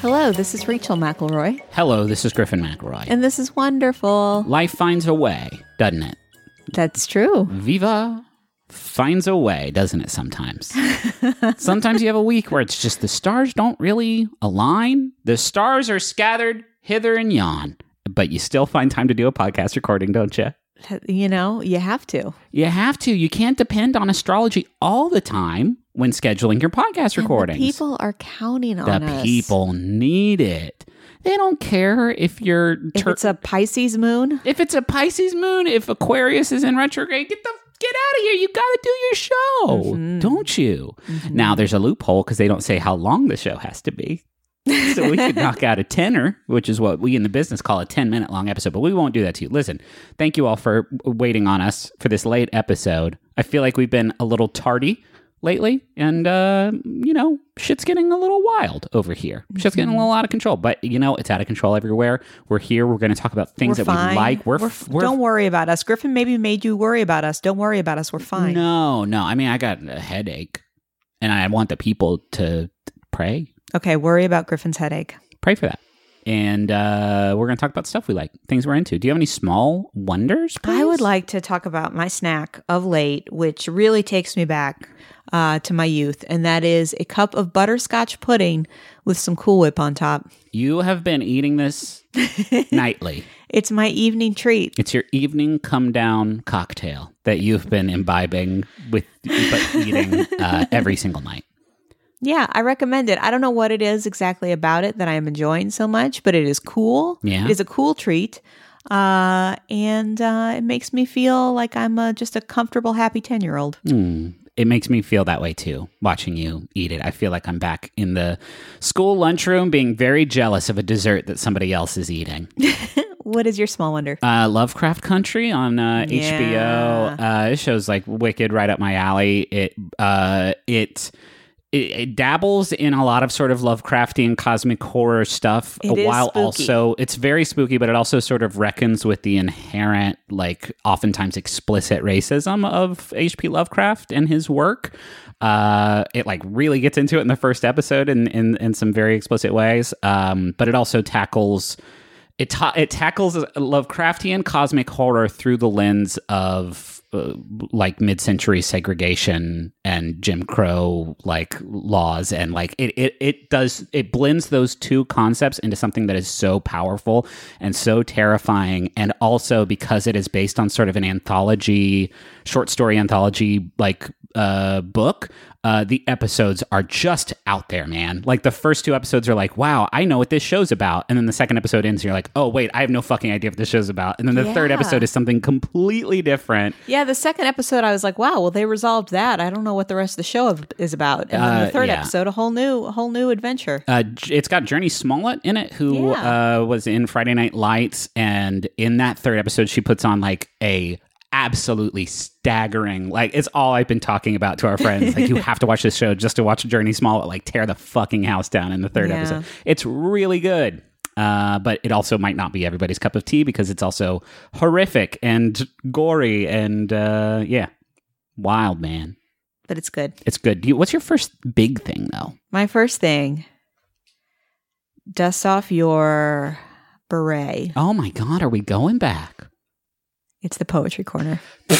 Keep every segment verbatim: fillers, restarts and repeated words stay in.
Hello, this is Rachel McElroy. Hello, this is Griffin McElroy. And this is wonderful. Life finds a way, doesn't it? That's true. Viva finds a way, doesn't it, sometimes? Sometimes you have a week where it's just the stars don't really align. The stars are scattered hither and yon. But you still find time to do a podcast recording, don't you? You know, you have to. You have to. You can't depend on astrology all the time when scheduling your podcast recordings. And the people are counting on the us. The people need it. They don't care if you're... If ter- it's a Pisces moon? If it's a Pisces moon, if Aquarius is in retrograde, get the get out of here. You got to do your show, mm-hmm. don't you? Mm-hmm. Now, there's a loophole because they don't say how long the show has to be. So we could knock out a tenner, which is what we in the business call a ten-minute long episode, but we won't do that to you. Listen, thank you all for waiting on us for this late episode. I feel like we've been a little tardy lately, and, uh, you know, shit's getting a little wild over here. Shit's getting a little out of control, but, you know, it's out of control everywhere. We're here. We're going to talk about things we're that fine. we like. We're, we're, we're Don't worry about us. Griffin maybe made you worry about us. Don't worry about us. We're fine. No, no. I mean, I got a headache, and I want the people to pray. Okay, worry about Griffin's headache. Pray for that. And uh, we're going to talk about stuff we like, things we're into. Do you have any small wonders, please? I would like to talk about my snack of late, which really takes me back uh, to my youth, and that is a cup of butterscotch pudding with some Cool Whip on top. You have been eating this nightly. It's my evening treat. It's your evening come-down cocktail that you've been imbibing with but eating uh, every single night. Yeah, I recommend it. I don't know what it is exactly about it that I am enjoying so much, but it is cool. Yeah. It is a cool treat. Uh, and uh, it makes me feel like I'm a, just a comfortable, happy ten-year-old. Mm, it makes me feel that way, too, watching you eat it. I feel like I'm back in the school lunchroom being very jealous of a dessert that somebody else is eating. What is your small wonder? Uh, Lovecraft Country on uh, yeah. H B O. Uh, it shows like wicked right up my alley. It uh, it... It, it dabbles in a lot of sort of Lovecraftian cosmic horror stuff, it while spooky. also it's very spooky, but it also sort of reckons with the inherent, like oftentimes explicit racism of H P Lovecraft and his work. Uh, it like really gets into it in the first episode in in, in some very explicit ways, um, but it also tackles it ta- it tackles Lovecraftian cosmic horror through the lens of Uh, like mid-century segregation and Jim Crow like laws, and like it, it it does it blends those two concepts into something that is so powerful and so terrifying, and also because it is based on sort of an anthology, short story anthology like uh, book. Uh, the episodes are just out there, man. Like the first two episodes are like, wow, I know what this show's about. And then the second episode ends and you're like, oh, wait, I have no fucking idea what this show's about. And then the yeah. third episode is something completely different. Yeah, the second episode, I was like, wow, well, they resolved that. I don't know what the rest of the show is about. And then the third uh, yeah. episode, a whole new a whole new adventure. Uh, it's got Journey Smollett in it, who yeah. uh, was in Friday Night Lights. And in that third episode, she puts on like a absolutely staggering, like it's all I've been talking about to our friends. Like you have to watch this show just to watch Journey Smollett like tear the fucking house down in the third yeah. episode. It's really good. Uh, but it also might not be everybody's cup of tea because it's also horrific and gory and uh, yeah, wild, man. But it's good. It's good. Do you, what's your first big thing though? My first thing, dust off your beret. Oh my God, are we going back? It's the poetry corner.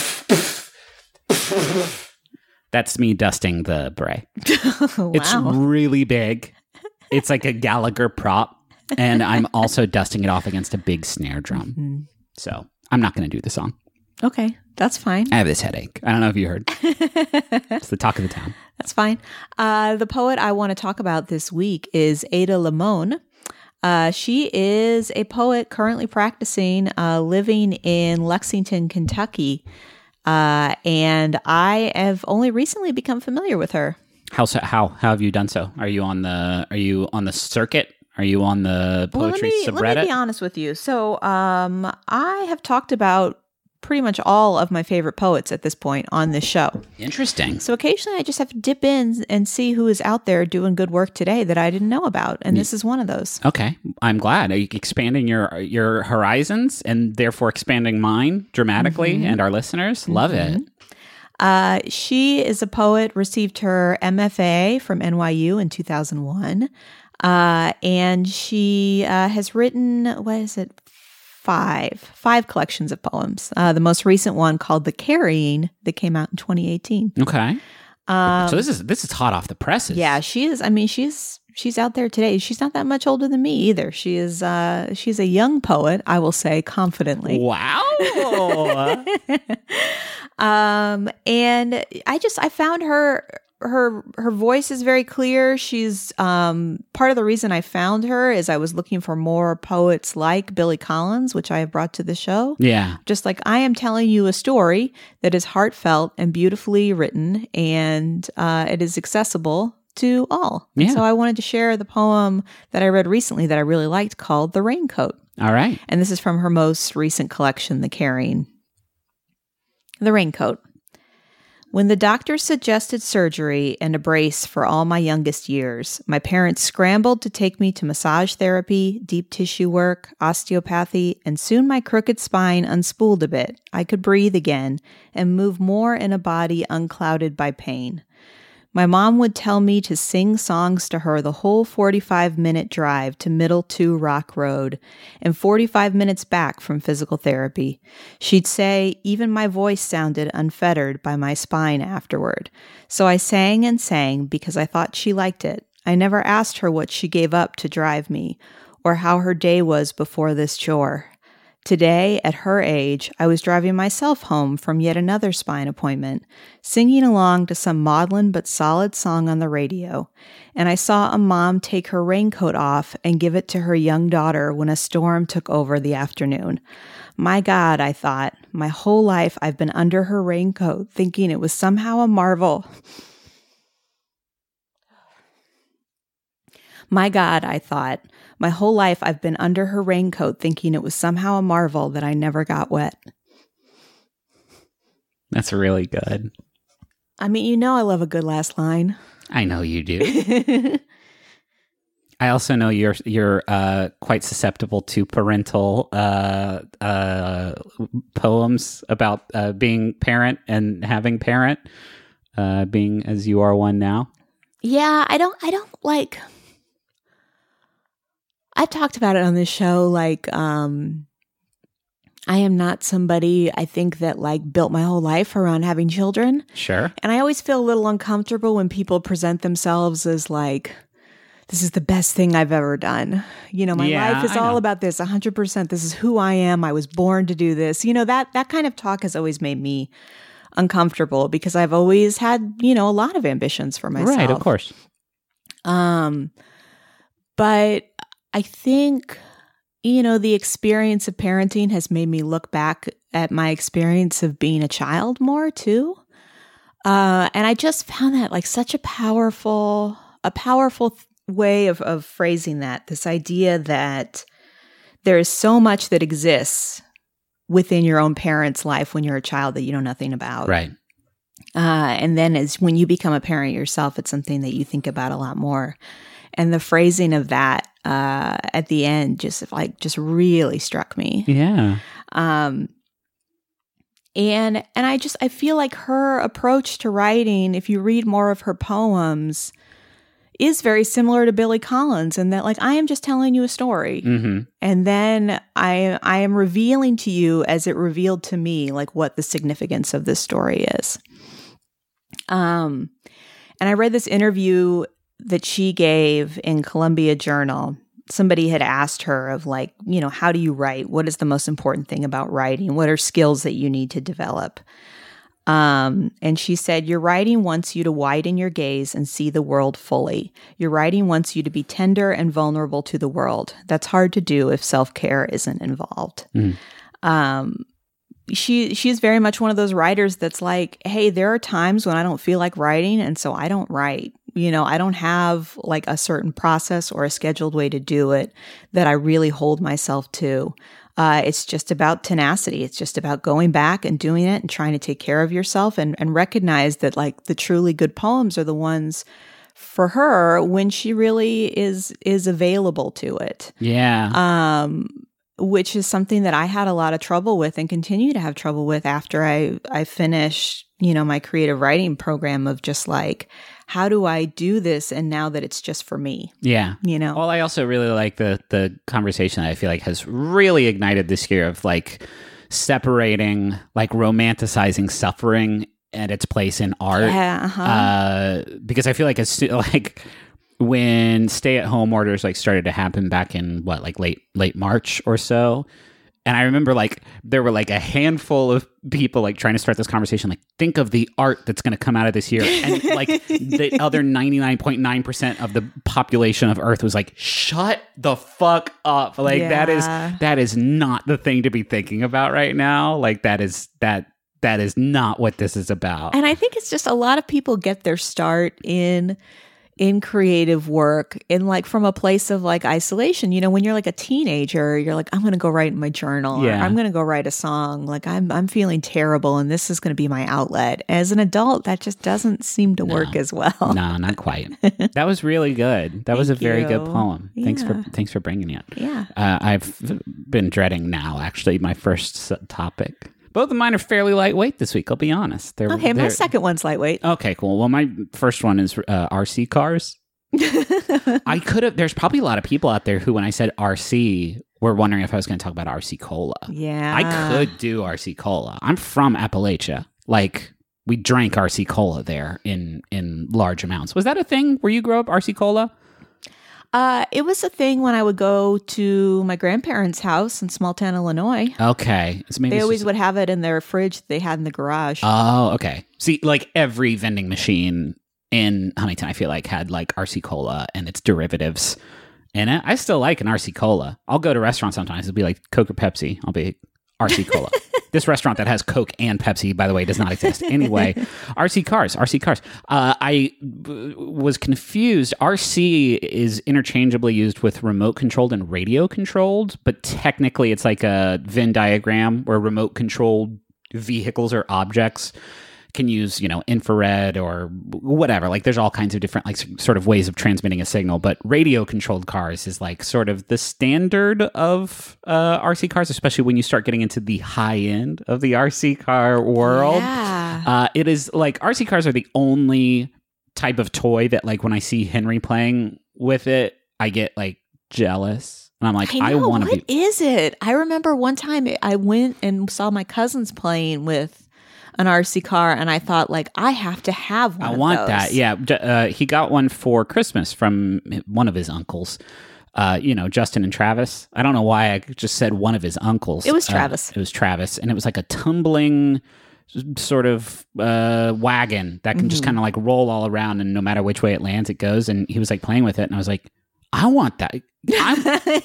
That's me dusting the beret. Wow. It's really big. It's like a Gallagher prop. And I'm also dusting it off against a big snare drum. Mm-hmm. So I'm not going to do the song. Okay, that's fine. I have this headache. I don't know if you heard. It's the talk of the town. That's fine. Uh, the poet I want to talk about this week is Ada Limon. Uh, she is a poet currently practicing, uh, living in Lexington, Kentucky, uh, and I have only recently become familiar with her. How so, how how have you done so? Are you on the Are you on the circuit? Are you on the poetry well, let me, subreddit? Let me be honest with you. So, um, I have talked about pretty much all of my favorite poets at this point on this show. Interesting. So occasionally I just have to dip in and see who is out there doing good work today that I didn't know about. And this is one of those. Okay. I'm glad. Are you expanding your your horizons and therefore expanding mine dramatically mm-hmm. and our listeners? Love mm-hmm. it. Uh, she is a poet, received her M F A from N Y U in two thousand one. Uh, and she uh, has written, what is it? Five, five collections of poems. Uh, the most recent one called The Carrying that came out in twenty eighteen. Okay. Um, so this is this is hot off the presses. Yeah, she is. I mean, she's she's out there today. She's not that much older than me either. She is. Uh, she's a young poet, I will say confidently. Wow. um, and I just I found her. Her her voice is very clear. She's um, part of the reason I found her is I was looking for more poets like Billy Collins, which I have brought to the show. Yeah. Just like I am telling you a story that is heartfelt and beautifully written, and uh, it is accessible to all. Yeah. So I wanted to share the poem that I read recently that I really liked called The Raincoat. All right. And this is from her most recent collection, The Carrying. The Raincoat. When the doctor suggested surgery and a brace for all my youngest years, my parents scrambled to take me to massage therapy, deep tissue work, osteopathy, and soon my crooked spine unspooled a bit. I could breathe again and move more in a body unclouded by pain. My mom would tell me to sing songs to her the whole forty-five minute drive to Middle Two Rock Road and forty-five minutes back from physical therapy. She'd say even my voice sounded unfettered by my spine afterward. So I sang and sang because I thought she liked it. I never asked her what she gave up to drive me or how her day was before this chore. Today, at her age, I was driving myself home from yet another spine appointment, singing along to some maudlin but solid song on the radio, and I saw a mom take her raincoat off and give it to her young daughter when a storm took over the afternoon. My God, I thought, my whole life I've been under her raincoat, thinking it was somehow a marvel. My God, I thought, my whole life I've been under her raincoat thinking it was somehow a marvel that I never got wet. That's really good. I mean, you know I love a good last line. I know you do. I also know you're you're uh, quite susceptible to parental uh, uh, poems about uh, being parent and having parent, uh, being as you are one now. Yeah, I don't I don't like... I've talked about it on this show, like, um, I am not somebody, I think, that, like, built my whole life around having children. Sure. And I always feel a little uncomfortable when people present themselves as, like, this is the best thing I've ever done. You know, my yeah, life is I all know. about this, one hundred percent. This is who I am. I was born to do this. You know, that that kind of talk has always made me uncomfortable because I've always had, you know, a lot of ambitions for myself. Right, of course. Um, but... I think, you know, the experience of parenting has made me look back at my experience of being a child more too. Uh, and I just found that like such a powerful, a powerful th- way of, of phrasing that, this idea that there is so much that exists within your own parent's life when you're a child that you know nothing about. Right. Uh, and then as when you become a parent yourself, it's something that you think about a lot more. And the phrasing of that uh, at the end just like just really struck me. Yeah. Um, and and I just I feel like her approach to writing, if you read more of her poems, is very similar to Billy Collins in that like I am just telling you a story, Mm-hmm. and then I I am revealing to you as it revealed to me like what the significance of this story is. Um, and I read this interview that she gave in Columbia Journal. Somebody had asked her of like, you know, how do you write? What is the most important thing about writing? What are skills that you need to develop? Um, and she said, your writing wants you to widen your gaze and see the world fully. Your writing wants you to be tender and vulnerable to the world. That's hard to do if self-care isn't involved. Mm. Um, she she's very much one of those writers that's like, hey, there are times when I don't feel like writing, and so I don't write. You know, I don't have like a certain process or a scheduled way to do it that I really hold myself to. Uh, it's just about tenacity. It's just about going back and doing it and trying to take care of yourself and, and recognize that like the truly good poems are the ones for her when she really is is available to it. Yeah. Um, which is something that I had a lot of trouble with and continue to have trouble with after I, I finished, you know, my creative writing program of just like, how do I do this? And now that it's just for me, Yeah. you know? Well, I also really like the the conversation that I feel like has really ignited this year of like separating, like romanticizing suffering and its place in art. Yeah, uh-huh. Uh, because I feel like it's like when stay-at-home orders like started to happen back in what, like late late March or so. And I remember like there were like a handful of people like trying to start this conversation, like think of the art that's going to come out of this year. And like the other ninety-nine point nine percent of the population of Earth was like, shut the fuck up. Like Yeah. that is that is not the thing to be thinking about right now. Like that is that that is not what this is about. And I think it's just a lot of people get their start in in creative work in like from a place of like isolation. You know, when you're like a teenager, you're like, I'm going to go write in my journal. Yeah. Or I'm going to go write a song. Like I'm I'm feeling terrible and this is going to be my outlet. As an adult, that just doesn't seem to No. work as well. No, not quite. That was really good. That was a Thank very you. good poem. Thanks Yeah. for thanks for bringing it. Yeah. Uh, I've been dreading now, actually, my first s- topic. Both of mine are fairly lightweight this week, I'll be honest. They're, Okay, my they're- second one's lightweight. Okay, cool. Well, my first one is uh, R C cars. I could have, there's probably a lot of people out there who, when I said R C, were wondering if I was going to talk about R C Cola. Yeah. I could do R C Cola. I'm from Appalachia. Like, we drank R C Cola there in, in large amounts. Was that a thing where you grew up, R C Cola? Uh, it was a thing when I would go to my grandparents' house in small town Illinois. Okay. So maybe They it's always just- would have it in their fridge that they had in the garage. Oh, okay. See, like every vending machine in Huntington, I feel like had like R C Cola and its derivatives in it. I still like an R C Cola. I'll go to restaurants sometimes. It'll be like Coke or Pepsi. I'll be R C Cola. This restaurant that has Coke and Pepsi, by the way, does not exist. Anyway, R C cars, R C cars. Uh, I b- was confused. R C is interchangeably used with remote controlled and radio controlled, but technically it's like a Venn diagram where remote controlled vehicles or objects can use, you know, infrared or whatever. Like there's all kinds of different like s- sort of ways of transmitting a signal, but radio controlled cars is like sort of the standard of uh, R C cars, especially when you start getting into the high end of the R C car world. Yeah. Uh, it is like R C cars are the only type of toy that like when I see Henry playing with it, I get like jealous. And I'm like, I I, know, want to what be. is it? I remember one time I went and saw my cousins playing with an R C car, and I thought, like, I have to have one I of want those. that. Yeah. J- Uh, he got one for Christmas from one of his uncles. Uh, you know, Justin and Travis. I don't know why I just said one of his uncles. It was Uh, Travis. it was Travis. And it was like a tumbling s- sort of uh, wagon that can just Mm-hmm. kind of like roll all around, and no matter which way it lands, it goes. And he was like playing with it. And I was like, I want that. I'm,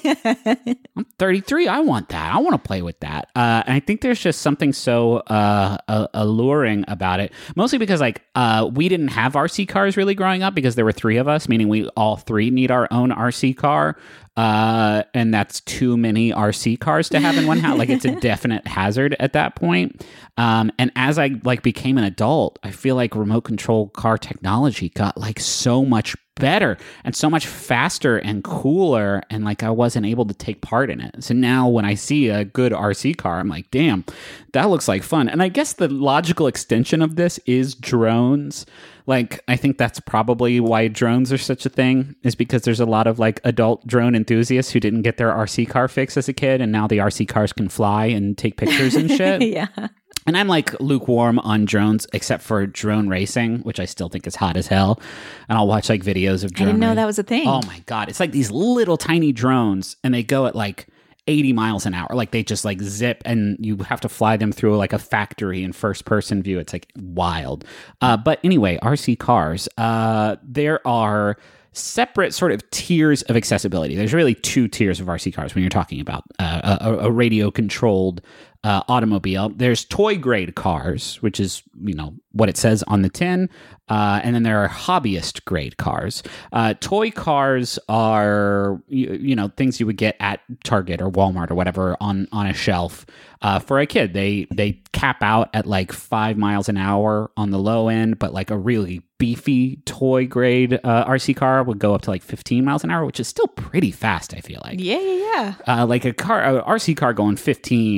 I'm thirty-three. I want that. I want to play with that. Uh, and I think there's just something so uh, uh, alluring about it. Mostly because like uh, we didn't have R C cars really growing up because there were three of us, meaning we all three need our own R C car. Uh, and that's too many R C cars to have in one house. Like it's a definite hazard at that point. Um, and as I like became an adult, I feel like remote control car technology got like so much better and so much faster and cooler, and like I wasn't able to take part in it. So now when I see a good R C car, I'm like, damn, that looks like fun. And I guess the logical extension of this is drones. Like, I think that's probably why drones are such a thing, is because there's a lot of like adult drone enthusiasts who didn't get their R C car fix as a kid, and now the R C cars can fly and take pictures and shit. Yeah. And I'm like lukewarm on drones, except for drone racing, which I still think is hot as hell. And I'll watch like videos of I drone didn't know ra- that was a thing. Oh my God. It's like these little tiny drones, and they go at like eighty miles an hour. Like they just like zip, and you have to fly them through like a factory in first person view. It's like wild. Uh, but anyway, R C cars, uh, there are separate sort of tiers of accessibility. There's really two tiers of R C cars when you're talking about uh, a, a radio controlled uh, automobile. There's toy grade cars, which is, you know, what it says on the tin. Uh, and then there are hobbyist grade cars. Uh, toy cars are, you, you know, things you would get at Target or Walmart or whatever on, on a shelf uh, for a kid. They they cap out at like five miles an hour on the low end, but like a really beefy toy grade uh, R C car would go up to like fifteen miles an hour, which is still pretty fast, I feel like. Yeah, yeah, yeah. Uh, like a car, a R C car going fifteen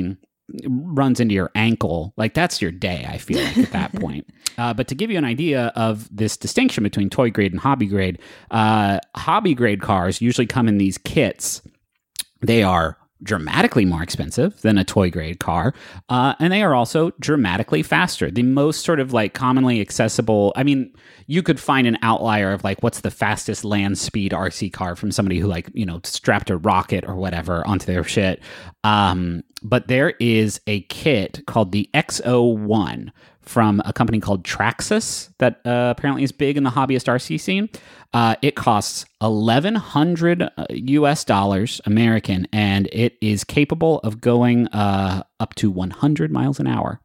runs into your ankle, like that's your day, I feel like at that point. Uh, but to give you an idea of this distinction between toy grade and hobby grade, uh, hobby grade cars usually come in these kits. They are dramatically more expensive than a toy grade car, uh, and they are also dramatically faster. The most sort of like commonly accessible, I mean, you could find an outlier of like what's the fastest land speed R C car from somebody who like, you know, strapped a rocket or whatever onto their shit. Um, but there is a kit called the X O one from a company called Traxxas that uh, apparently is big in the hobbyist R C scene. Uh, it costs eleven hundred U S dollars American, and it is capable of going uh, up to one hundred miles an hour.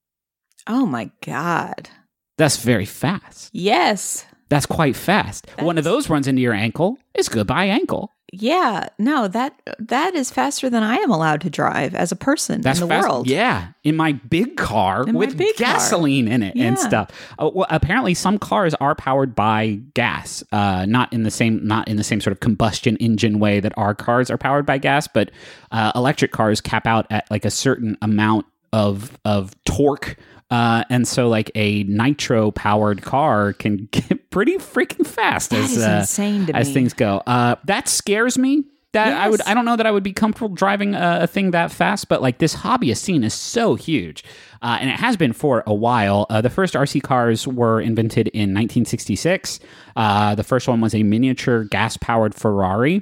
Oh my God. That's very fast. Yes. That's quite fast. That's... One of those runs into your ankle, it's goodbye ankle. Yeah, no, that that is faster than I am allowed to drive as a person That's in the fast, world. Yeah, in my big car in with big gasoline car. in it yeah. and stuff. Uh, well, apparently, some cars are powered by gas, uh, not in the same not in the same sort of combustion engine way that our cars are powered by gas, but uh, electric cars cap out at like a certain amount of of torque. Uh, and so, like a nitro-powered car can get pretty freaking fast that as is uh, insane to as me. things go. Uh, that scares me. That yes. I would. I don't know that I would be comfortable driving a, a thing that fast. But like this hobbyist scene is so huge, uh, and it has been for a while. Uh, the first R C cars were invented in nineteen sixty-six. Uh, the first one was a miniature gas-powered Ferrari,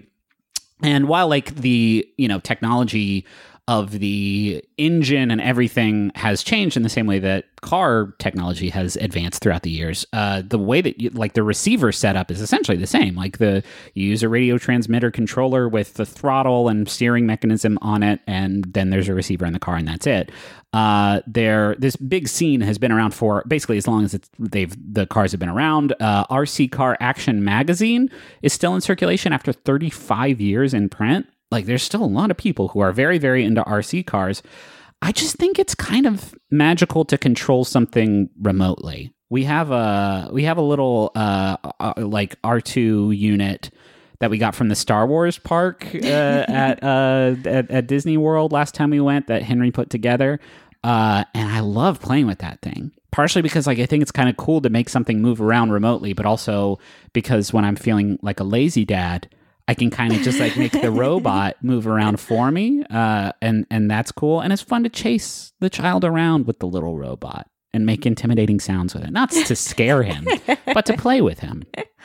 and while like the you know technology of the engine and everything has changed in the same way that car technology has advanced throughout the years. Uh, the way that you, like the receiver setup is essentially the same. Like the you use a radio transmitter controller with the throttle and steering mechanism on it, and then there's a receiver in the car, and that's it. Uh, there, this big scene has been around for basically as long as it's, they've the cars have been around. Uh, R C Car Action magazine is still in circulation after thirty-five years in print. Like, there's still a lot of people who are very, very into R C cars. I just think it's kind of magical to control something remotely. We have a we have a little uh, uh, like R two unit that we got from the Star Wars park uh, at, uh, at at Disney World last time we went that Henry put together, uh, and I love playing with that thing. Partially because like I think it's kind of cool to make something move around remotely, but also because when I'm feeling like a lazy dad, I can kind of just like make the robot move around for me, uh, and and that's cool. And it's fun to chase the child around with the little robot and make intimidating sounds with it. Not to scare him, but to play with him.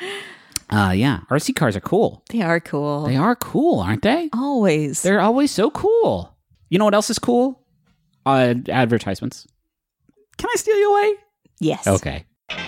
Uh, yeah, R C cars are cool. They are cool. They are cool, aren't they? Always. They're always so cool. You know what else is cool? Uh, advertisements. Can I steal you away? Yes. Okay.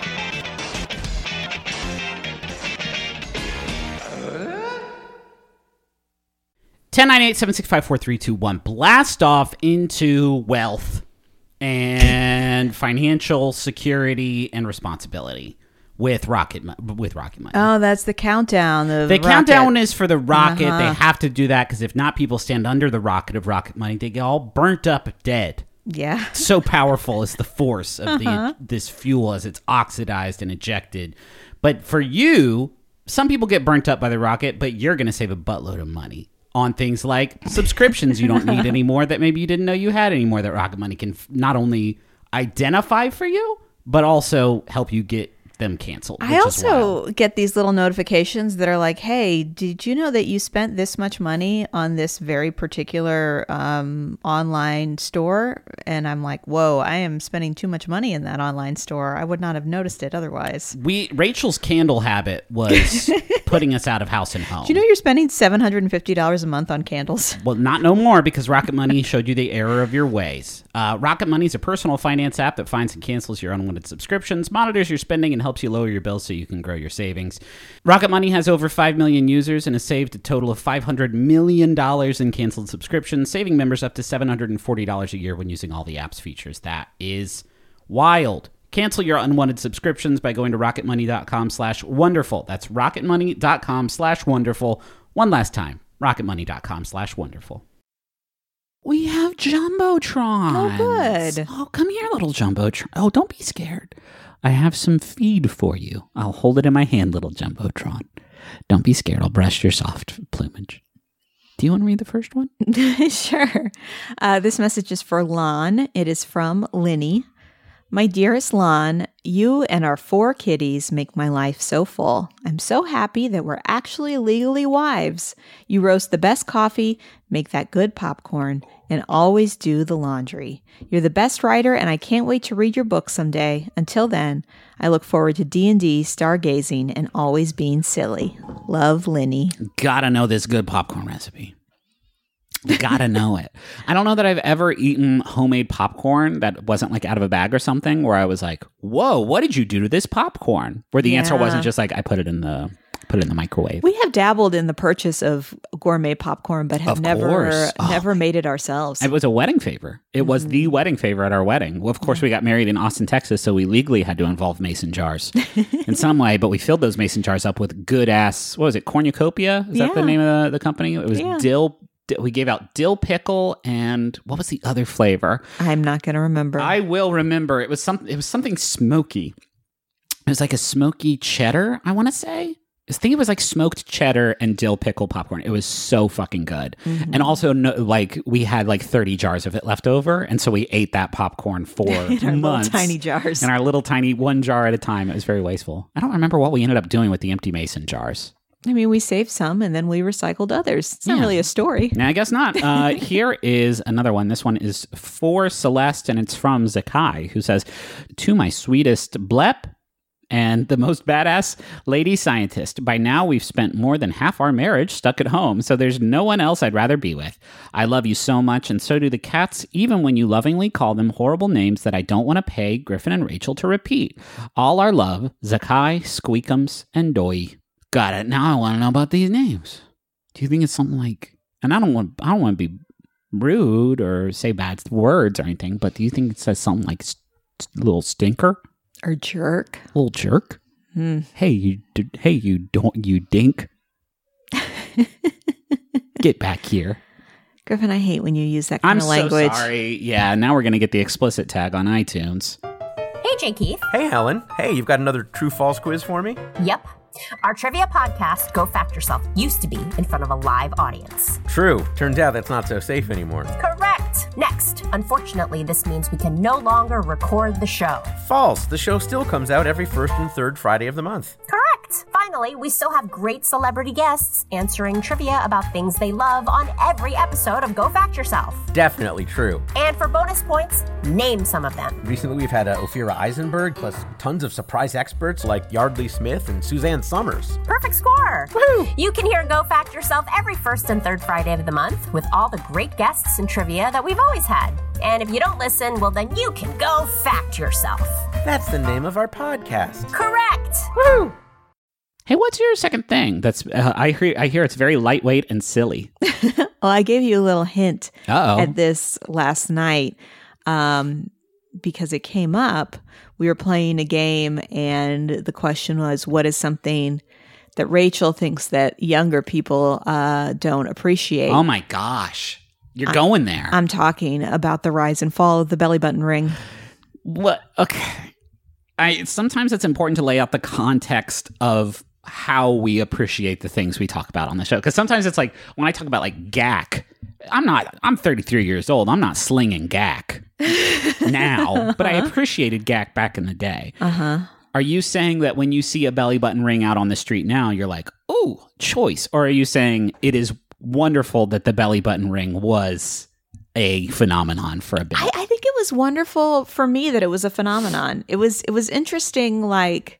ten nine eight, seven six five, four three two one. Blast off into wealth and financial security and responsibility with Rocket with Rocket Money. Oh, that's the countdown. The, the rocket. countdown is for the rocket. Uh-huh. They have to do that because if not, people stand under the rocket of Rocket Money. They get all burnt up dead. Yeah. So powerful is the force of uh-huh. the this fuel as it's oxidized and ejected. But for you, some people get burnt up by the rocket, but you're going to save a buttload of money on things like subscriptions you don't need anymore that maybe you didn't know you had anymore that Rocket Money can f- not only identify for you, but also help you get them canceled. I also get these little notifications that are like, hey, did you know that you spent this much money on this very particular um, online store? And I'm like, whoa, I am spending too much money in that online store. I would not have noticed it otherwise. We Rachel's candle habit was putting us out of house and home. Do you know you're spending seven hundred fifty dollars a month on candles? Well, not no more because Rocket Money showed you the error of your ways. Uh, Rocket Money is a personal finance app that finds and cancels your unwanted subscriptions, monitors your spending, and helps you lower your bills so you can grow your savings. Rocket Money has over five million users and has saved a total of five hundred million dollars in canceled subscriptions, saving members up to seven hundred forty dollars a year when using all the app's features. That is wild. Cancel your unwanted subscriptions by going to rocketmoney.com slash wonderful. That's rocketmoney.com slash wonderful. One last time, rocketmoney.com slash wonderful. We have Jumbotron. Oh, good. Oh, come here, little Jumbotron. Oh, don't be scared. I have some feed for you. I'll hold it in my hand, little Jumbotron. Don't be scared. I'll brush your soft plumage. Do you want to read the first one? Sure. Uh, this message is for Lon. It is from Linny. My dearest Lon, you and our four kitties make my life so full. I'm so happy that we're actually legally wives. You roast the best coffee, make that good popcorn, and always do the laundry. You're the best writer, and I can't wait to read your book someday. Until then, I look forward to D and D, stargazing, and always being silly. Love, Linny. Gotta know this good popcorn recipe. Gotta know it. I don't know that I've ever eaten homemade popcorn that wasn't like out of a bag or something where I was like, whoa, what did you do to this popcorn? Where the Yeah. answer wasn't just like, I put it in the put it in the microwave. We have dabbled in the purchase of gourmet popcorn, but have Of never course. Oh. never made it ourselves. It was a wedding favor. It mm-hmm. was the wedding favor at our wedding. Well, of course, we got married in Austin, Texas, so we legally had to involve mason jars in some way, but we filled those mason jars up with good-ass, what was it, cornucopia? Is Yeah. that the name of the, the company? It was Yeah. dill. We gave out dill pickle and what was the other flavor? I'm not going to remember. I will remember. It was some. It was something smoky. It was like a smoky cheddar, I want to say. I think it was like smoked cheddar and dill pickle popcorn. It was so fucking good. Mm-hmm. And also, no, like, we had like thirty jars of it left over. And so we ate that popcorn for in our months. little tiny jars. In our little tiny one jar at a time. It was very wasteful. I don't remember what we ended up doing with the empty mason jars. I mean, we saved some and then we recycled others. It's not Yeah. really a story. No, I guess not. Uh, here is another one. This one is for Celeste, and it's from Zakai, who says, to my sweetest blep and the most badass lady scientist. By now, we've spent more than half our marriage stuck at home, so there's no one else I'd rather be with. I love you so much, and so do the cats, even when you lovingly call them horrible names that I don't want to pay Griffin and Rachel to repeat. All our love, Zakai, Squeakums, and Doi. Got it. Now I want to know about these names. Do you think it's something like, and I don't want, I don't want to be rude or say bad words or anything, but do you think it says something like st- little stinker? Or jerk. Little jerk? Hmm. Hey, you, d- hey, you don't, you dink. Get back here. Griffin, I hate when you use that kind I'm of language. so sorry. Yeah, now we're going to get the explicit tag on iTunes. Hey, J. Keith. Hey, Helen. Hey, you've got another true-false quiz for me? Yep. Our trivia podcast, Go Fact Yourself, used to be in front of a live audience. True. Turns out that's not so safe anymore. Correct. Next. Unfortunately, this means we can no longer record the show. False. The show still comes out every first and third Friday of the month. Correct. Finally, we still have great celebrity guests answering trivia about things they love on every episode of Go Fact Yourself. Definitely true. And for bonus points, name some of them. Recently, we've had uh, Ophira Eisenberg, plus tons of surprise experts like Yardley Smith and Suzanne Summers. Perfect score. Woo! You can hear Go Fact Yourself every first and third Friday of the month with all the great guests and trivia that we've always had. And if you don't listen, well, then you can go fact yourself. That's the name of our podcast. Correct. Woo! Hey, what's your second thing? That's uh, I hear. I hear it's very lightweight and silly. Well, I gave you a little hint Uh-oh. at this last night um, because it came up. We were playing a game, and the question was, what is something that Rachel thinks that younger people uh, don't appreciate? Oh my gosh, you're going there. I'm talking about the rise and fall of the belly button ring. What? Okay. I sometimes it's important to lay out the context of how we appreciate the things we talk about on the show. Because sometimes it's like, when I talk about like G A C, I'm not, I'm thirty-three years old. I'm not slinging G A C now, but I appreciated G A C back in the day. Uh-huh. Are you saying that when you see a belly button ring out on the street now, you're like, ooh, choice? Or are you saying it is wonderful that the belly button ring was a phenomenon for a bit? I, I think it was wonderful for me that it was a phenomenon. It was, it was interesting, like,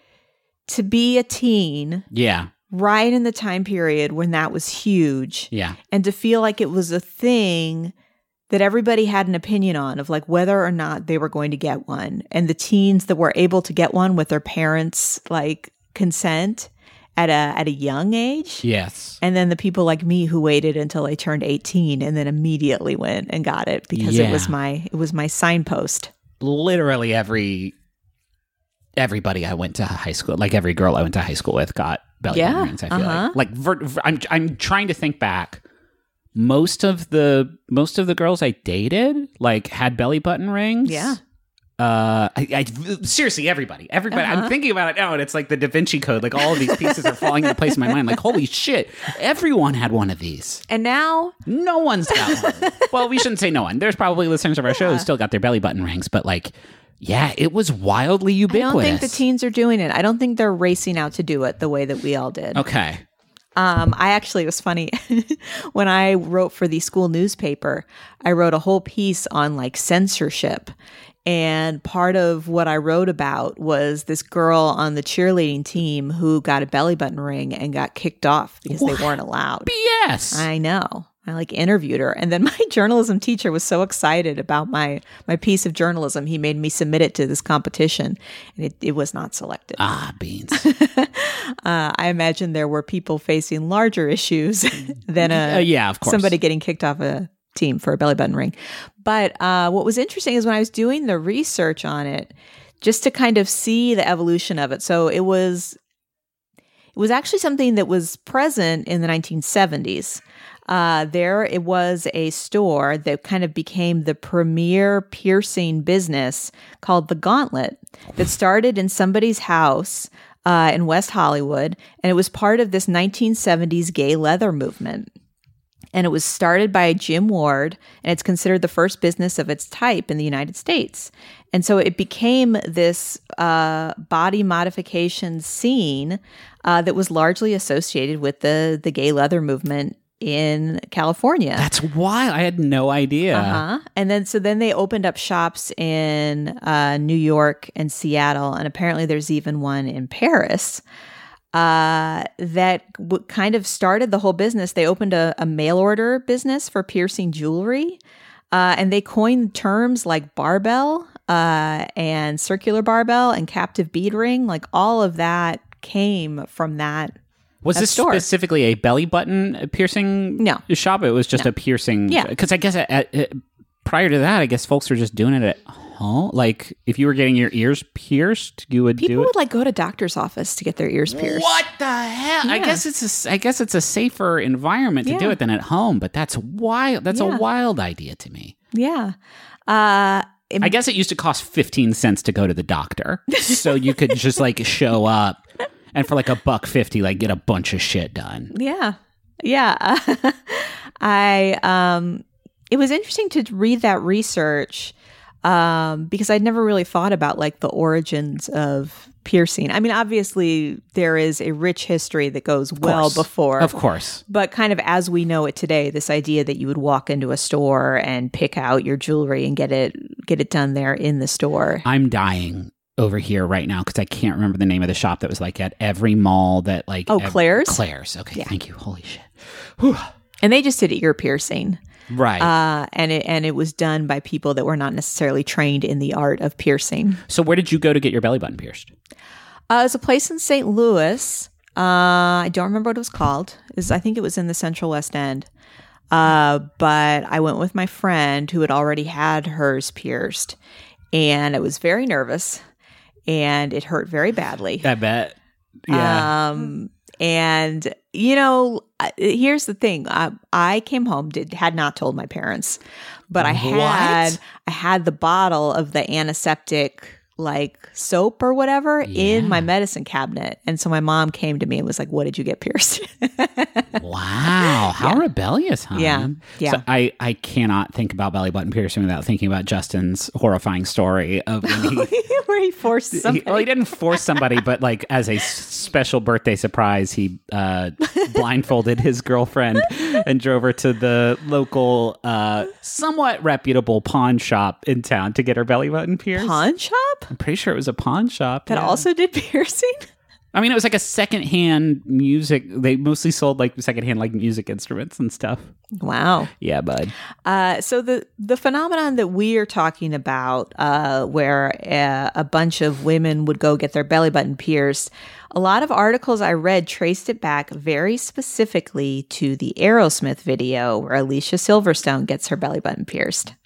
to be a teen. Yeah. Right in the time period when that was huge. Yeah. And to feel like it was a thing that everybody had an opinion on, of like whether or not they were going to get one. And the teens that were able to get one with their parents' like consent at a at a young age. Yes. And then the people like me who waited until I turned eighteen and then immediately went and got it because Yeah. it was my it was my signpost. Literally every everybody I went to high school, like every girl I went to high school with, got belly Yeah, button rings. I feel uh-huh. like, like ver- ver- I'm I'm trying to think back. Most of the most of the girls I dated like had belly button rings. Yeah. Uh, I, I seriously, everybody, everybody. Uh-huh. I'm thinking about it now, and it's like the Da Vinci Code. Like all of these pieces are falling into place in my mind. Like, holy shit, everyone had one of these. And now, No one's got one. Well, we shouldn't say no one. There's probably listeners of our show who Yeah. still got their belly button rings, but like, yeah, it was wildly I ubiquitous. don't think the teens are doing it. I don't think they're racing out to do it the way that we all did. Okay. Um, I actually, it was funny when I wrote for the school newspaper, I wrote a whole piece on like censorship. And part of what I wrote about was this girl on the cheerleading team who got a belly button ring and got kicked off because What? they weren't allowed. B S. I know. I like interviewed her. And then my journalism teacher was so excited about my, my piece of journalism. He made me submit it to this competition and it, it was not selected. ah, beans. Uh, I imagine there were people facing larger issues than a Uh, yeah, of course. somebody getting kicked off a team for a belly button ring. But uh, what was interesting is when I was doing the research on it, just to kind of see the evolution of it. So it was it was actually something that was present in the nineteen seventies. Uh, there it was a store that kind of became the premier piercing business called The Gauntlet that started in somebody's house uh, in West Hollywood. And it was part of this nineteen seventies gay leather movement. And it was started by Jim Ward, and it's considered the first business of its type in the United States. And so it became this uh, body modification scene uh, that was largely associated with the, the gay leather movement in California. That's wild. I had no idea. Uh-huh. And then, so then they opened up shops in uh, New York and Seattle, and apparently there's even one in Paris. Uh, that w- kind of started the whole business. They opened a, a mail order business for piercing jewelry, uh, and they coined terms like barbell uh, and circular barbell and captive bead ring. Like all of that came from that. Was that this store. specifically a belly button piercing No. shop? It was just No. a piercing. Yeah. Because I guess at, at, prior to that, I guess folks were just doing it at home. Like if you were getting your ears pierced, you would People do it. would like go to doctor's office to get their ears pierced. What the hell? I Yeah. guess it's a, I guess it's a safer environment to do Yeah. it than at home. But that's wild. That's Yeah. a wild idea to me. Yeah. Uh, it- I guess it used to cost fifteen cents to go to the doctor, so you could just like show up and for like a buck fifty, like get a bunch of shit done. Yeah. Yeah. I, um, it was interesting to read that research, um, because I'd never really thought about like the origins of piercing. I mean, obviously there is a rich history that goes well course. before, Of course. but kind of as we know it today, this idea that you would walk into a store and pick out your jewelry and get it, get it done there in the store. I'm dying over here right now because I can't remember the name of the shop that was like at every mall that like Oh, ev- Claire's? Claire's. Okay, Yeah. thank you. Holy shit. Whew. And they just did ear piercing. Right. Uh, and it and it was done by people that were not necessarily trained in the art of piercing. so where did you go to get your belly button pierced? Uh, it was a place in Saint Louis. Uh, I don't remember what it was called. It was, I think it was in the Central West End. Uh, but I went with my friend who had already had hers pierced, and I was very nervous, and it hurt very badly. I bet. Yeah. Um, and you know, I- here's the thing: I, I came home, did had not told my parents, but I had What? I had the bottle of the antiseptic like soap or whatever in Yeah. my medicine cabinet, and so my mom came to me and was like, "What did you get pierced?" Wow. How rebellious, huh? Yeah. Yeah. So I, I cannot think about belly button piercing without thinking about Justin's horrifying story of when he Where he forced He, somebody. well, he didn't force somebody, but like as a s- special birthday surprise, he uh, blindfolded his girlfriend and drove her to the local, uh, somewhat reputable pawn shop in town to get her belly button pierced. Pawn shop I'm pretty sure it was a pawn shop that yeah. also did piercing. I mean, it was like a secondhand music. They mostly sold like secondhand like music instruments and stuff. Wow. Yeah, bud. Uh, so the the phenomenon that we are talking about, uh, where uh, a bunch of women would go get their belly button pierced, a lot of articles I read traced it back very specifically to the Aerosmith video where Alicia Silverstone gets her belly button pierced.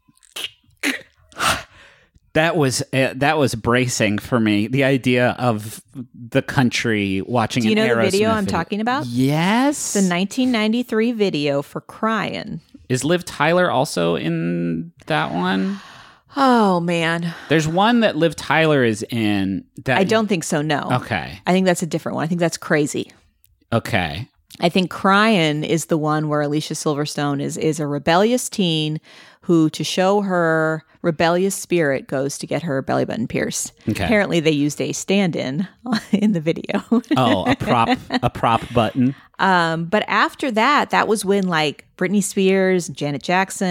That was uh, that was bracing for me. The idea of the country watching. Do you an know the Aerosmith video I'm talking about? Yes. The nineteen ninety-three video for Crying. Is Liv Tyler also in that one? Oh, man. There's one that Liv Tyler is in. That I don't think so, no. Okay. I think that's a different one. I think that's Crazy. Okay. I think Cryin' is the one where Alicia Silverstone is is a rebellious teen who, to show her rebellious spirit, goes to get her belly button pierced. Okay. Apparently, they used a stand-in in the video. Oh, a prop, a prop button. Um, but after that, that was when like Britney Spears, Janet Jackson,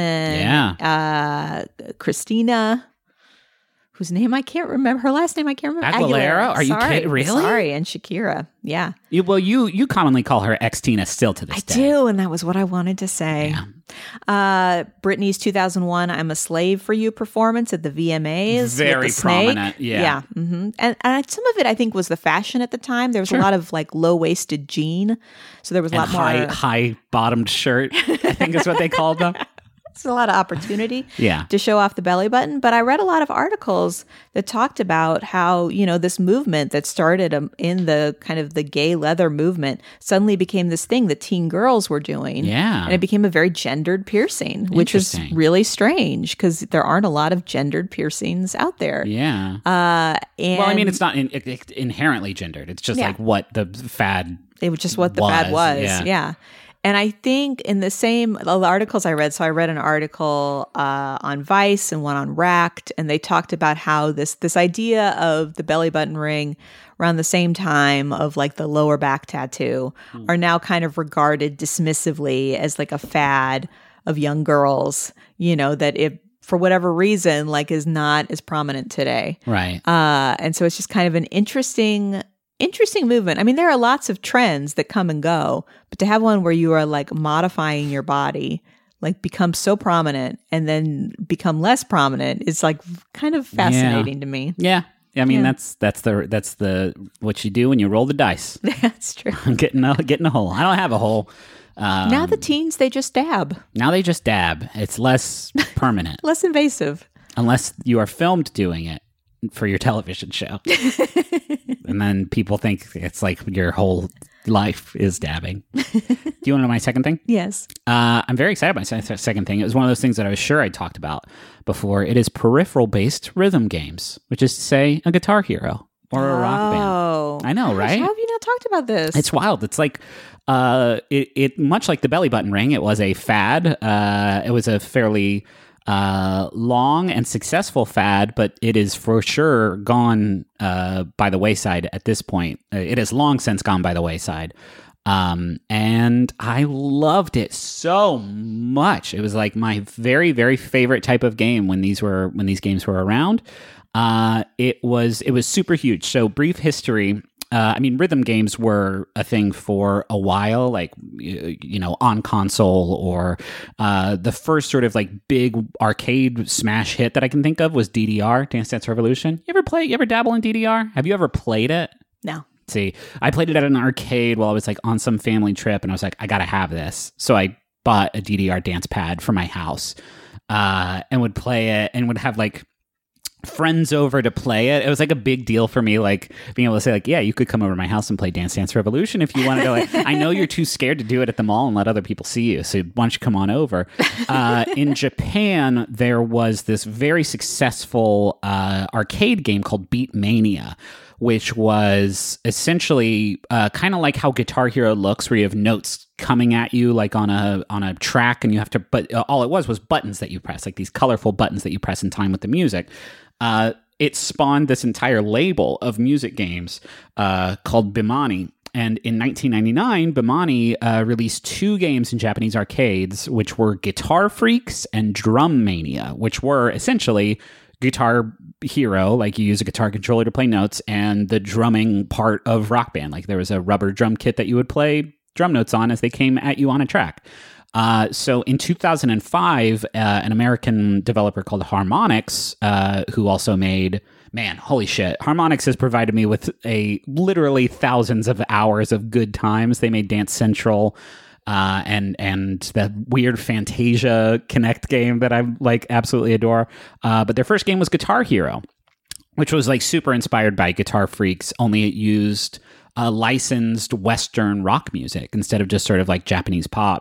yeah, uh, Christina, whose name I can't remember, her last name I can't remember. Aguilera? Aguilera. Are you sorry, kidding? Really? Sorry, and Shakira. Yeah. You, well, you you commonly call her ex-Tina still to this I day. do, and that was what I wanted to say. Yeah. Uh, Britney's two thousand one "I'm a Slave for You" performance at the V M As. Very with the snake. prominent, yeah. Yeah. Mm-hmm. And, and some of it, I think, was the fashion at the time. There was Sure. a lot of like low-waisted jean. So there was a And lot more. high, high-bottomed shirt, I think is what they called them. It's a lot of opportunity Yeah. to show off the belly button. But I read a lot of articles that talked about how, you know, this movement that started um, in the kind of the gay leather movement suddenly became this thing that teen girls were doing. Yeah. And it became a very gendered piercing, which is Interesting. really strange because there aren't a lot of gendered piercings out there. Yeah. Uh, and Well, I mean, it's not in, it, it- inherently gendered. It's just Yeah. like what the fad. It was just what the fad was, was. yeah. Yeah. And I think in the same the articles I read, so I read an article uh, on Vice and one on Racked, and they talked about how this this idea of the belly button ring around the same time of like the lower back tattoo Hmm. are now kind of regarded dismissively as like a fad of young girls, you know, that it for whatever reason like is not as prominent today. Right. Uh, and so it's just kind of an interesting, interesting movement. I mean, there are lots of trends that come and go, but to have one where you are like modifying your body, like become so prominent and then become less prominent is like kind of fascinating to me. Yeah. I mean, Yeah. that's that's the that's the what you do when you roll the dice. That's true. getting a getting a hole. I don't have a hole. Um, Now the teens, they just dab. now they just dab. It's less permanent Less invasive. unless you are filmed doing it for your television show, and then people think it's like your whole life is dabbing. Do you want to know my second thing? Yes. Uh, I'm very excited about my se- second thing. It was one of those things that I was sure I talked about before. It is peripheral-based rhythm games, which is to say a Guitar Hero or a rock band. Oh. I know, Gosh, right? How have you not talked about this? It's wild. It's like uh, it, it much like the belly button ring. It was a fad. Uh, it was a fairly uh, long and successful fad, but it is for sure gone uh, by the wayside at this point. Uh, It has long since gone by the wayside. Um, and I loved it so much. It was like my very, very favorite type of game when these were when these games were around. Uh, it was it was super huge. So brief history. Uh, I mean, rhythm games were a thing for a while, like, you, you know, on console or uh, the first sort of like big arcade smash hit that I can think of was D D R, Dance Dance Revolution. You ever play, you ever dabble in D D R? Have you ever played it? No. See, I played it at an arcade while I was like on some family trip and I was like, I gotta have this. So I bought a D D R dance pad for my house uh, and would play it and would have like friends over to play it. It was like a big deal for me, like being able to say like, yeah, you could come over to my house and play Dance Dance Revolution if you wanted to. Like, I know you're too scared to do it at the mall and let other people see you, so why don't you come on over? Uh, in Japan, there was this very successful uh, arcade game called Beat Mania, which was essentially uh, kind of like how Guitar Hero looks, where you have notes coming at you like on a on a track, and you have to. But uh, all it was was buttons that you press, like these colorful buttons that you press in time with the music. Uh, it spawned this entire label of music games uh, called Bimani. And in nineteen ninety-nine, Bimani uh, released two games in Japanese arcades, which were Guitar Freaks and Drum Mania, which were essentially Guitar Hero, like you use a guitar controller to play notes, and the drumming part of Rock Band. Like there was a rubber drum kit that you would play drum notes on as they came at you on a track. Uh, so in two thousand five, uh, an American developer called Harmonix, uh, who also made, man, holy shit, Harmonix has provided me with a literally thousands of hours of good times. They made Dance Central, uh, and and that weird Fantasia Connect game that I like absolutely adore. Uh, but their first game was Guitar Hero, which was like super inspired by Guitar Freaks, only it used uh, licensed Western rock music instead of just sort of like Japanese pop.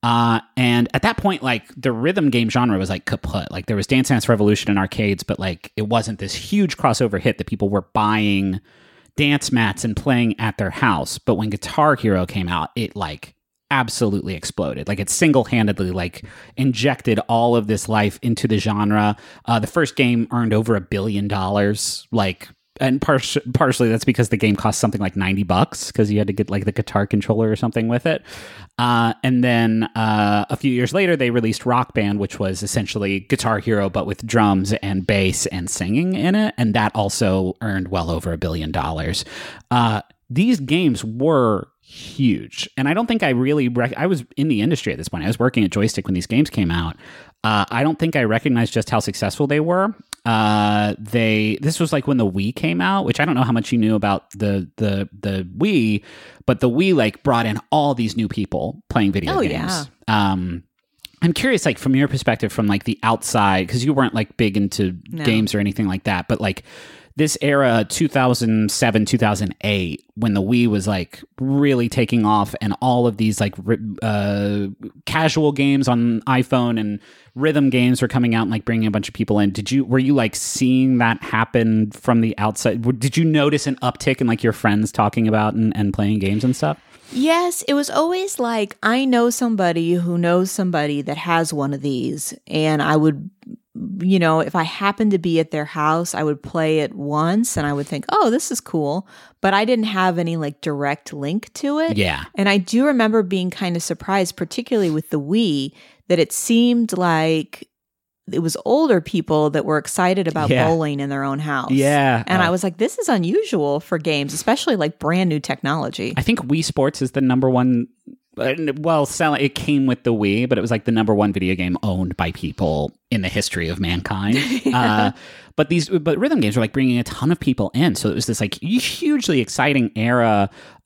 Uh, and at that point, like the rhythm game genre was like kaput. Like there was Dance Dance Revolution in arcades, but like it wasn't this huge crossover hit that people were buying dance mats and playing at their house. But when Guitar Hero came out, it like absolutely exploded. Like it single-handedly like injected all of this life into the genre. Uh, the first game earned over a billion dollars. Like, and par- partially that's because the game cost something like ninety bucks because you had to get like the guitar controller or something with it. Uh, and then uh, a few years later, they released Rock Band, which was essentially Guitar Hero, but with drums and bass and singing in it. And that also earned well over a billion dollars. Uh, these games were huge. And I don't think I really, rec- I was in the industry at this point. I was working at Joystick when these games came out. Uh, I don't think I recognized just how successful they were. Uh, they, this was like when the Wii came out, which I don't know how much you knew about the, the, the Wii, but the Wii like brought in all these new people playing video Oh, games. yeah. Um, I'm curious, like from your perspective, from like the outside, because you weren't like big into No. games or anything like that, but like this era, two thousand seven, two thousand eight, when the Wii was like really taking off and all of these like uh, casual games on iPhone and rhythm games were coming out and like bringing a bunch of people in. Did you, were you like seeing that happen from the outside? Did you notice an uptick in like your friends talking about and, and playing games and stuff? Yes, it was always like, I know somebody who knows somebody that has one of these, and I would, you know, if I happened to be at their house, I would play it once and I would think, oh, this is cool. But I didn't have any like direct link to it. Yeah. And I do remember being kind of surprised, particularly with the Wii, that it seemed like it was older people that were excited about Yeah. bowling in their own house. Yeah. And Uh, I was like, this is unusual for games, especially like brand new technology. I think Wii Sports is the number one. uh, Well, sell- it came with the Wii, but it was like the number one video game owned by people in the history of mankind. uh, but these, but rhythm games were like bringing a ton of people in, so it was this like hugely exciting era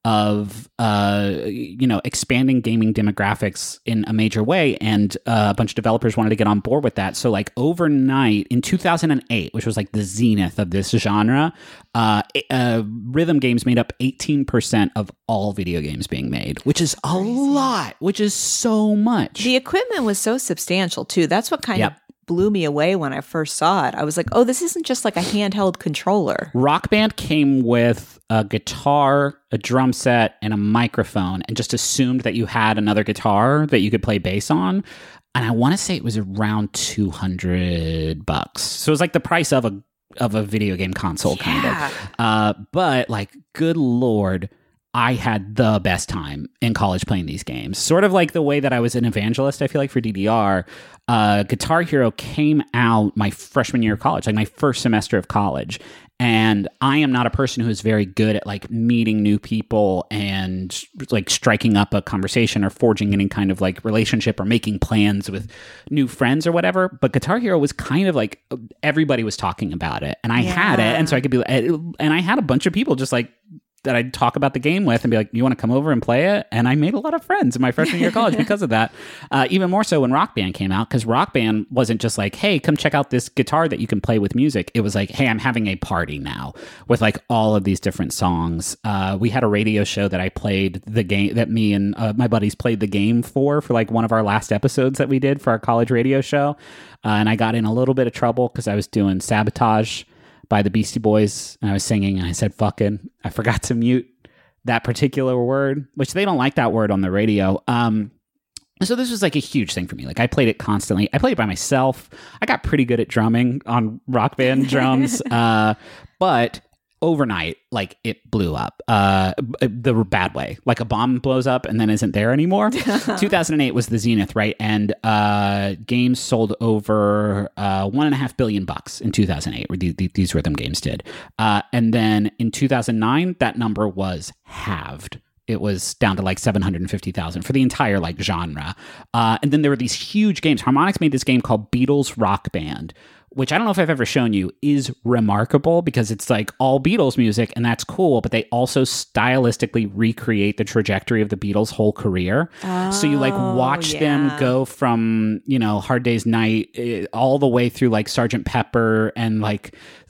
of uh, you know, expanding gaming demographics in a major way, and uh, a bunch of developers wanted to get on board with that. So like overnight in two thousand eight, which was like the zenith of this genre, uh, uh, rhythm games made up eighteen percent of all video games being made, which is a lot, which is so much. The equipment was so substantial too. That's what kind Yep. of blew me away when I first saw it. I was like, oh, this isn't just like a handheld controller. Rock Band came with a guitar, a drum set, and a microphone, and just assumed that you had another guitar that you could play bass on. And I want to say it was around two hundred bucks. So it was like the price of a of a video game console, kind Yeah. of. Uh, but like, good Lord, I had the best time in college playing these games. Sort of like the way that I was an evangelist, I feel like, for D D R. Uh, Guitar Hero came out my freshman year of college, like my first semester of college. And I am not a person who is very good at like meeting new people and like striking up a conversation or forging any kind of like relationship or making plans with new friends or whatever. But Guitar Hero was kind of like everybody was talking about it, and I had it, and so I could be, and I had a bunch of people just like that I'd talk about the game with and be like, you want to come over and play it? And I made a lot of friends in my freshman year of college because of that. Uh, even more so when Rock Band came out, because Rock Band wasn't just like, hey, come check out this guitar that you can play with music. It was like, hey, I'm having a party now with like all of these different songs. Uh, we had a radio show that I played the game, that me and uh, my buddies played the game for, for like one of our last episodes that we did for our college radio show. Uh, and I got in a little bit of trouble because I was doing Sabotage by the Beastie Boys, and I was singing, and I said fucking. I forgot to mute that particular word, which they don't like that word on the radio. Um, so this was like a huge thing for me. Like I played it constantly. I played it by myself. I got pretty good at drumming on Rock Band drums, uh, but overnight, like it blew up uh, the bad way. Like a bomb blows up and then isn't there anymore. two thousand eight was the zenith, right? And uh, games sold over uh, one and a half billion bucks in two thousand eight. Where the, the, these rhythm games did, uh, and then in two thousand nine, that number was halved. It was down to like seven hundred fifty thousand for the entire like genre. Uh, and then there were these huge games. Harmonix made this game called Beatles Rock Band, which I don't know if I've ever shown you, is remarkable because it's like all Beatles music, and that's cool, but they also stylistically recreate the trajectory of the Beatles' whole career. Oh, so you like watch yeah. them go from, you know, Hard Day's Night uh, all the way through like Sergeant Pepper and like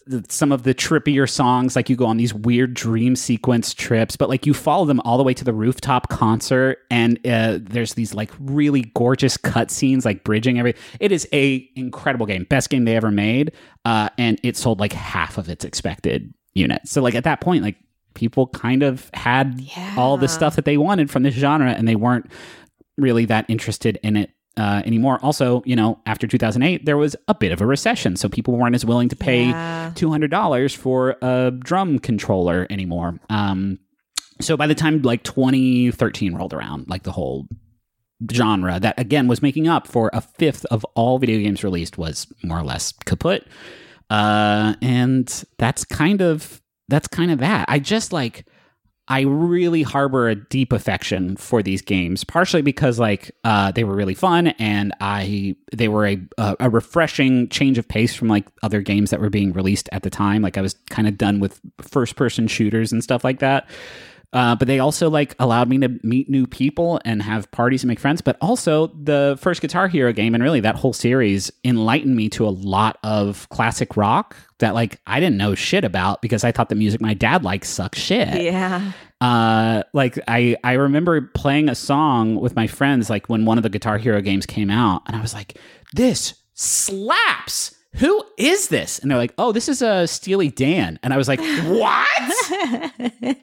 the, some of the trippier songs, like you go on these weird dream sequence trips, but like you follow them all the way to the rooftop concert, and uh, there's these like really gorgeous cutscenes, like bridging everything. It is a incredible game, best game they ever made, uh, and it sold like half of its expected units. So like at that point, like people kind of had yeah. all the stuff that they wanted from this genre, and they weren't really that interested in it uh, anymore. Also, you know, after two thousand eight, there was a bit of a recession, so people weren't as willing to pay yeah. two hundred dollars for a drum controller anymore. Um, so by the time like twenty thirteen rolled around, like the whole genre that again was making up for a fifth of all video games released was more or less kaput. Uh, and that's kind of that's kind of that. I just like. I really harbor a deep affection for these games, partially because like uh, they were really fun, and I they were a a, a refreshing change of pace from like other games that were being released at the time. Like I was kind of done with first person shooters and stuff like that. Uh, but they also like allowed me to meet new people and have parties and make friends. But also the first Guitar Hero game, and really that whole series, enlightened me to a lot of classic rock that like I didn't know shit about because I thought the music my dad liked sucked shit. Yeah. Uh, like I, I remember playing a song with my friends, like when one of the Guitar Hero games came out, and I was like, this slaps. Who is this? And they're like, oh, this is a uh, Steely Dan. And I was like, what?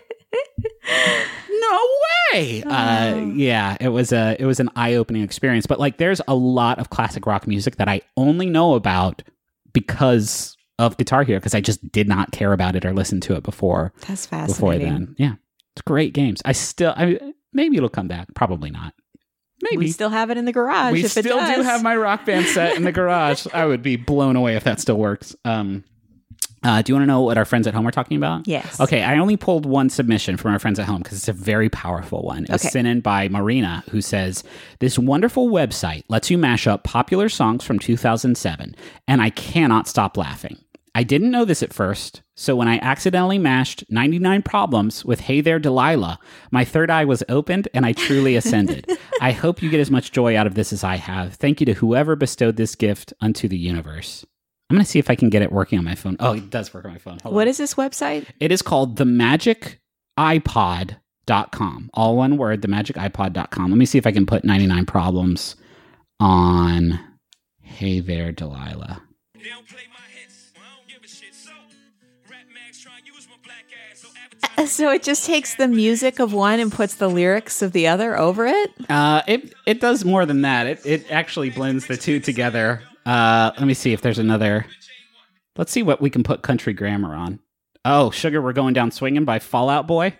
No way. Oh. Uh, yeah, it was a, it was an eye-opening experience. But like, there's a lot of classic rock music that I only know about because of Guitar Hero, because I just did not care about it or listen to it before. That's fascinating. Before then, yeah, it's great games. I still, I maybe it'll come back. Probably not. Maybe we still have it in the garage. We if still it does. do have my Rock Band set in the garage. I would be blown away if that still works. Um, uh, do you want to know what our friends at home are talking about? Yes. Okay, I only pulled one submission from our friends at home because it's a very powerful one. It was okay. sent in by Marina, who says, this wonderful website lets you mash up popular songs from two thousand seven, and I cannot stop laughing. I didn't know this at first, so when I accidentally mashed ninety-nine Problems with Hey There Delilah, my third eye was opened and I truly ascended. I hope you get as much joy out of this as I have. Thank you to whoever bestowed this gift unto the universe. I'm going to see if I can get it working on my phone. Oh, it does work on my phone. Hold what on. is this website? It is called the magic i pod dot com. All one word, the magic i pod dot com. Let me see if I can put ninety-nine Problems on Hey There Delilah. They don't play my hits. I don't give a shit. So, Rap Max try and use my black ass. So, advertise- So it just takes the music of one and puts the lyrics of the other over it? Uh, it it does more than that. It it actually blends the two together. Uh, let me see if there's another. Let's see what we can put country grammar on. Oh, Sugar, We're Going Down Swinging by Fall Out Boy.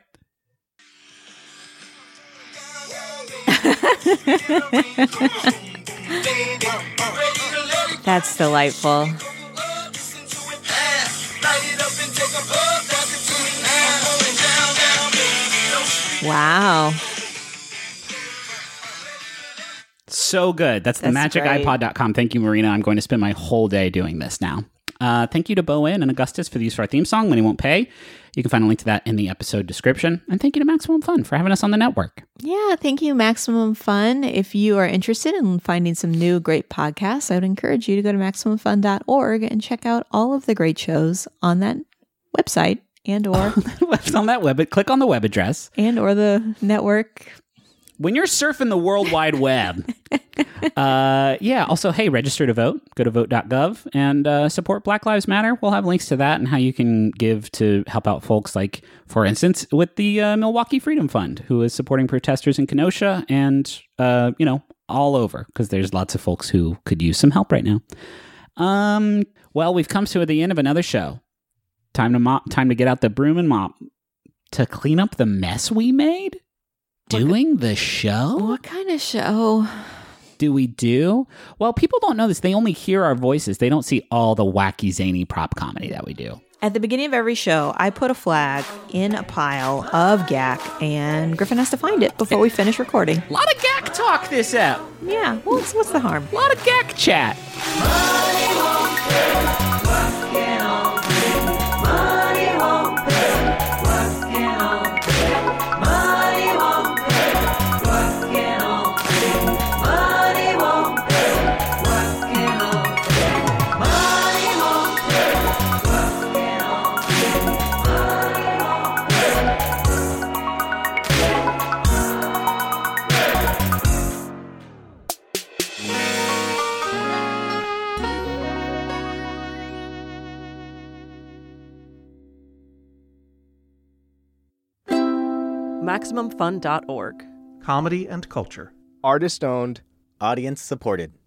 That's delightful. Wow. So good. That's, That's the magic i pod dot com. Thank you, Marina. I'm going to spend my whole day doing this now. Uh, thank you to Bowen and Augustus for the use of our theme song, Money Won't Pay. You can find a link to that in the episode description. And thank you to Maximum Fun for having us on the network. Yeah, thank you, Maximum Fun. If you are interested in finding some new great podcasts, I would encourage you to go to maximum fun dot org and check out all of the great shows on that website and or on that web. Click on the web address. And or the network. When you're surfing the World Wide Web. uh, yeah. Also, hey, register to vote. Go to vote dot gov and uh, support Black Lives Matter. We'll have links to that and how you can give to help out folks like, for instance, with the uh, Milwaukee Freedom Fund, who is supporting protesters in Kenosha and, uh, you know, all over, because there's lots of folks who could use some help right now. Um, well, we've come to the end of another show. Time to mop. Time to get out the broom and mop to clean up the mess we made. Doing the show? What kind of show do we do? Well, people don't know this. They only hear our voices. They don't see all the wacky, zany prop comedy that we do. At the beginning of every show, I put a flag in a pile of G A C, and Griffin has to find it before we finish recording. A lot of G A C talk this app. Yeah, well, what's, what's the harm? A lot of G A C chat. Money won't pay. What can all pay? Money won't pay. What can all pay? Money won't pay. What can all pay? Money won't pay. What can all pay? Money won't pay. Maximum Fun dot org. Comedy and culture. Artist owned. Audience supported.